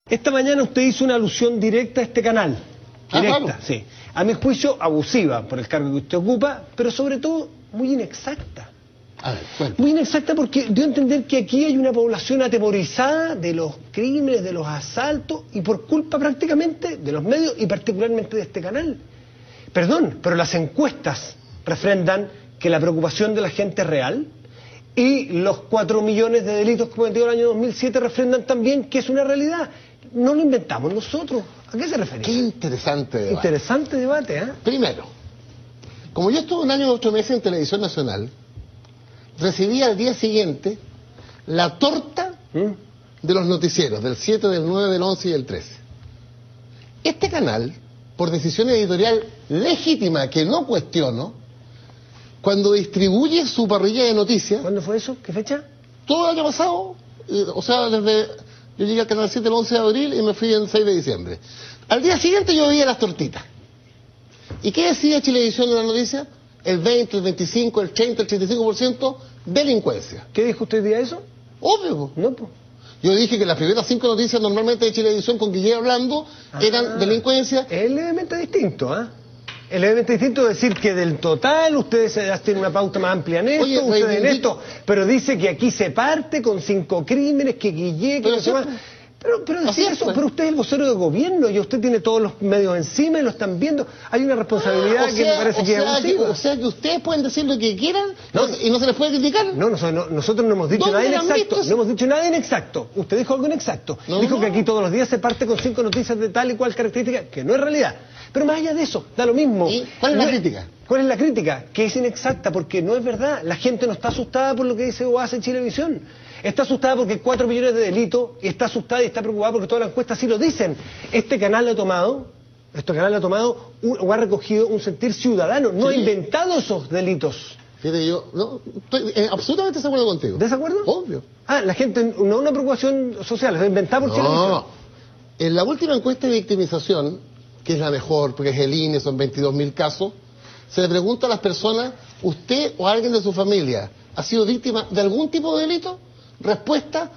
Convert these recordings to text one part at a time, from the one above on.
Esta mañana usted hizo una alusión directa a este canal. Directa, claro. Sí. A mi juicio, abusiva por el cargo que usted ocupa, pero sobre todo muy inexacta. A ver, cuenta. Muy inexacta porque dio a entender que aquí hay una población atemorizada de los crímenes, de los asaltos, y por culpa prácticamente de los medios y particularmente de este canal. Perdón, pero las encuestas refrendan que la preocupación de la gente es real, y los 4 millones de delitos cometidos en el año 2007 refrendan también que es una realidad. No lo inventamos nosotros. ¿A qué se refería? Qué interesante debate. Interesante debate, ¿eh? Primero, como yo estuve un año y 8 meses en Televisión Nacional, recibí al día siguiente la torta de los noticieros, del 7, del 9, del 11 y del 13. Este canal, por decisión editorial legítima que no cuestiono, cuando distribuye su parrilla de noticias, ¿Cuándo fue eso? ¿Qué fecha? todo el año pasado, o sea, desde... Yo llegué al Canal 7 el 11 de abril y me fui el 6 de diciembre. Al día siguiente yo veía las tortitas. ¿Y qué decía Chilevisión en la noticia? El 20, el 25, el 30, el 35% delincuencia. ¿Qué dijo usted hoy día eso? Obvio. No, pues. Yo dije que las primeras 5 noticias normalmente de Chilevisión con Guillermo hablando eran delincuencia. Es levemente distinto, ¿ah? Es levemente distinto decir que del total ustedes tienen una pauta más amplia en esto, Oye, ustedes en reivindico- esto, pero dice que aquí se parte con 5 crímenes, que Guille, que Pero no sé más. sí, Pero así decir es, eso, pues. pero usted es el vocero de gobierno y usted tiene todos los medios encima y lo están viendo. Hay una responsabilidad que me parece que es abusiva. o sea que ustedes pueden decir lo que quieran No. y no se les puede criticar. No, nosotros no hemos dicho ¿Dónde nada la han inexacto. visto? No hemos dicho nada inexacto. Usted dijo algo inexacto. No, Dijo no. que aquí todos los días se parte con 5 noticias de tal y cual característica, que no es realidad. Pero más allá de eso, da lo mismo. ¿Y cuál es la No crítica? ¿Cuál es la crítica? Que es inexacta, porque no es verdad. La gente no está asustada por lo que dice o hace Chilevisión. Está asustada porque hay 4 millones de delitos, y está asustada y está preocupada porque todas las encuestas sí lo dicen. Este canal ha tomado o ha recogido un sentir ciudadano, no ha Sí. inventado esos delitos. Fíjate, yo no, estoy absolutamente de acuerdo contigo. ¿Desacuerdo? Obvio. Ah, la gente, no una preocupación social, es inventada por Chilevisión. No. En la última encuesta de victimización, que es la mejor, porque es el INE, son 22.000 casos, se le pregunta a las personas, ¿usted o alguien de su familia ha sido víctima de algún tipo de delito? Respuesta,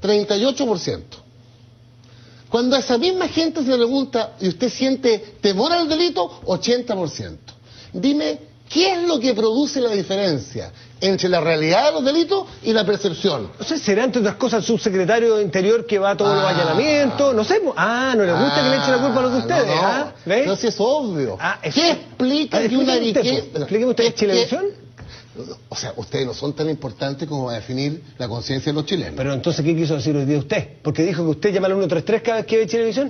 38%. Cuando a esa misma gente se le pregunta, ¿y usted siente temor al delito? 80%. Dime, ¿qué es lo que produce la diferencia entre la realidad de los delitos y la percepción? No sé, será entre otras cosas el subsecretario de Interior que va a todos los allanamientos, no sé. No le gusta que le echen la culpa a los de ustedes, no, no. ¿ah? ¿Ve? Pero si es obvio. Eso. ¿Qué explica que una Explíqueme usted, ¿es Chilevisión? O sea, ustedes no son tan importantes como a definir la conciencia de los chilenos. Pero entonces, ¿qué quiso decir hoy día usted? Porque dijo que usted llama al 133 cada vez que ve Chilevisión.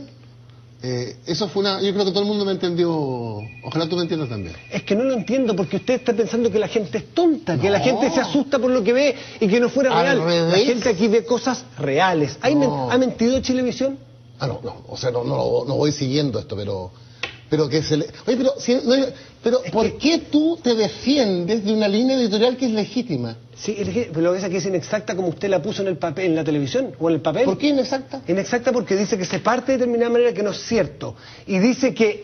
Eso fue una... Yo creo que todo el mundo me entendió. Ojalá tú me entiendas también. Es que no lo entiendo, porque usted está pensando que la gente es tonta, que la No. gente se asusta por lo que ve y que no fuera Al real. revés. La gente aquí ve cosas reales. No. ¿Ha mentido Chilevisión? No. O sea, no voy siguiendo esto, pero que se le... Oye, pero ¿por qué tú te defiendes de una línea editorial que es legítima? Sí, pero lo que pasa es que es inexacta como usted la puso en el papel, en la televisión o en el papel. ¿Por qué inexacta? Inexacta porque dice que se parte de determinada manera que no es cierto. Y dice que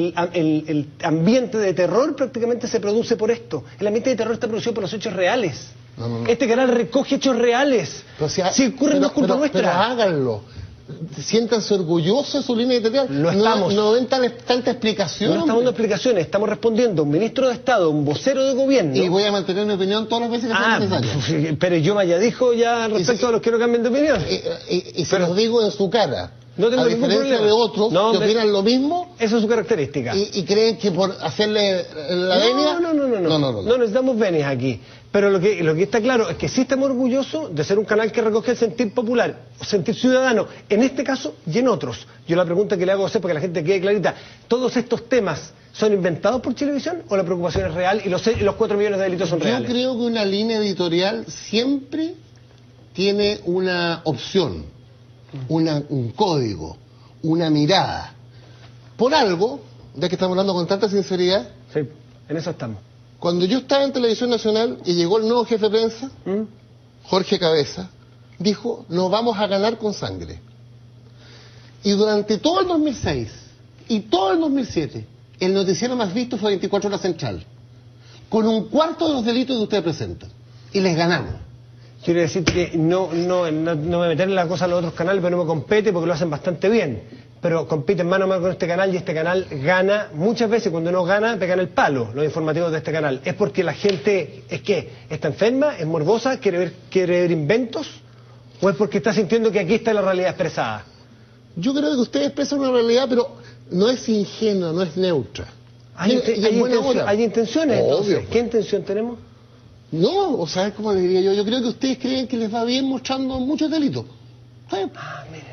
el ambiente de terror prácticamente se produce por esto. El ambiente de terror está producido por los hechos reales. No. Este canal recoge hechos reales. Pero si ocurre no es culpa nuestra. Pero háganlo. Siéntanse orgullosos de su línea editorial. Lo estamos. No den tanta explicación. No estamos dando explicaciones, estamos respondiendo a un ministro de Estado, un vocero de gobierno. Y voy a mantener mi opinión todas las veces que sea necesario. Pero yo ya dijo ya respecto a los que no cambien de opinión. Y se los digo en su cara. No tengo a ningún diferencia problema. de otros que opinan lo mismo Esa es su característica. y creen que por hacerle la venia... No necesitamos venias aquí. Pero lo que está claro es que sí estamos orgullosos de ser un canal que recoge el sentir popular, sentir ciudadano, en este caso y en otros. Yo la pregunta que le hago a usted, para que la gente quede clarita, ¿todos estos temas son inventados por Chilevisión o la preocupación es real y los 4 millones de delitos son reales? Yo creo que una línea editorial siempre tiene una opción, un código, una mirada. Por algo, ya que estamos hablando con tanta sinceridad, Sí, en eso estamos. cuando yo estaba en Televisión Nacional y llegó el nuevo jefe de prensa, Jorge Cabeza, dijo, nos vamos a ganar con sangre. Y durante todo el 2006 y todo el 2007, el noticiero más visto fue 24 Horas Central, con 1/4 de los delitos que ustedes presentan. Y les ganamos. Quiero decir que no me voy a meter en la cosa a los otros canales, pero no me compete porque lo hacen bastante bien. Pero compiten mano a mano con este canal y este canal gana. Muchas veces cuando no gana, pegan el palo los informativos de este canal. ¿Es porque la gente está enferma, es morbosa, quiere ver inventos? ¿O es porque está sintiendo que aquí está la realidad expresada? Yo creo que ustedes expresan una realidad, pero no es ingenua, no es neutra. ¿Hay intenciones entonces? Obvio. ¿Qué intención tenemos? No, o sea, ¿cómo le diría yo? Yo creo que ustedes creen que les va bien mostrando muchos delitos. ¿Saben? Miren.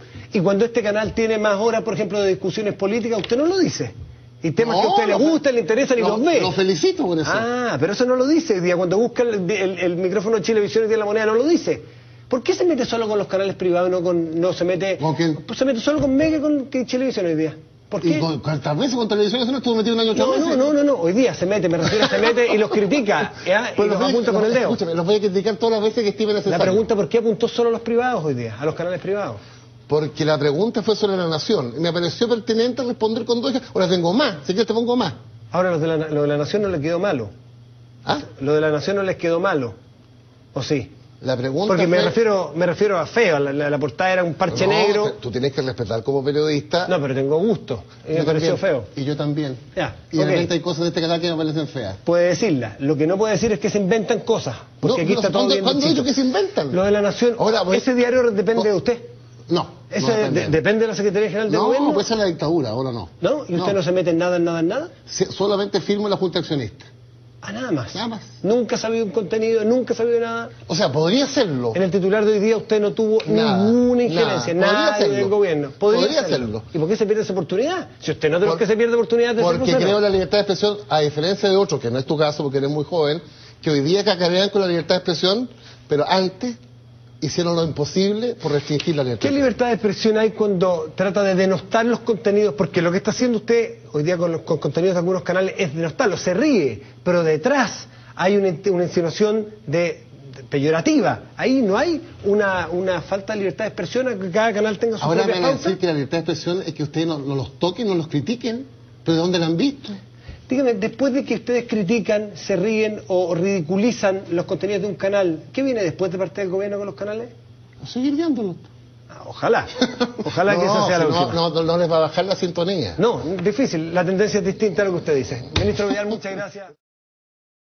Y cuando este canal tiene más horas, por ejemplo, de discusiones políticas, usted no lo dice. Y temas que a usted le gustan, le interesan y los ve. Lo felicito por eso. Pero eso no lo dice. Hoy día, cuando busca el micrófono de Chilevisión y de La Moneda, no lo dice. ¿Por qué se mete solo con los canales privados y no se mete... ¿Con quién? Pues se mete solo con Mega y con Chilevisión hoy día. ¿Por qué? ¿Y cuántas veces con televisión eso no estuvo metido un año 8 meses? No. Hoy día se mete, me refiero a se mete y los critica. Y los apunta con el dedo. Escúchame, los voy a criticar todas las veces que estimen necesario. La pregunta, ¿por qué apuntó solo a los privados hoy día? A los canales privados. Porque la pregunta fue sobre la nación. Y me pareció pertinente responder con dos. Ahora tengo más. Si quieres te pongo más. Ahora, lo de la nación no le quedó malo. ¿Ah? Lo de la nación no les quedó malo. ¿O sí? La pregunta Porque me fue... refiero a feo. La portada era un parche negro. Tú tienes que respetar como periodista. No, pero tengo gusto. Y me pareció feo. Y yo también. Ya, y de repente hay cosas de este canal que me parecen feas. Puede decirla. Lo que no puede decir es que se inventan cosas. Porque aquí está todo bien. ¿Cuándo he dicho que se inventan? Lo de la nación. Ahora, ese diario depende de usted. No. ¿Eso depende de la Secretaría General de Gobierno? No, pues esa es la dictadura, ahora no. ¿No? ¿Y usted no se mete en nada? Solamente firmo la Junta Accionista. Nada más. Nada más. Nunca ha sabido un contenido, nunca ha sabido nada. O sea, podría hacerlo. En el titular de hoy día usted no tuvo ninguna injerencia, nada del gobierno. Podría hacerlo. ¿Y por qué se pierde esa oportunidad? Si usted no es de los que se pierde oportunidad de porque creo la libertad de expresión, a diferencia de otros, que no es tu caso porque eres muy joven, que hoy día cacarean con la libertad de expresión, pero antes hicieron lo imposible por restringir la libertad. ¿Qué libertad de expresión hay cuando trata de denostar los contenidos? Porque lo que está haciendo usted hoy día con contenidos de algunos canales es denostarlos, se ríe, pero detrás hay una insinuación peyorativa. Ahí no hay una falta de libertad de expresión, a que cada canal tenga su propia pauta. Ahora van a decir que la libertad de expresión es que ustedes no los toquen, no los critiquen, pero ¿de dónde la han visto? Dígame, después de que ustedes critican, se ríen o ridiculizan los contenidos de un canal, ¿qué viene después de parte del gobierno con los canales? A seguir viéndolos. Ojalá que esa sea la última. No les va a bajar la sintonía. No, difícil, la tendencia es distinta a lo que usted dice. Ministro Vidal, muchas gracias.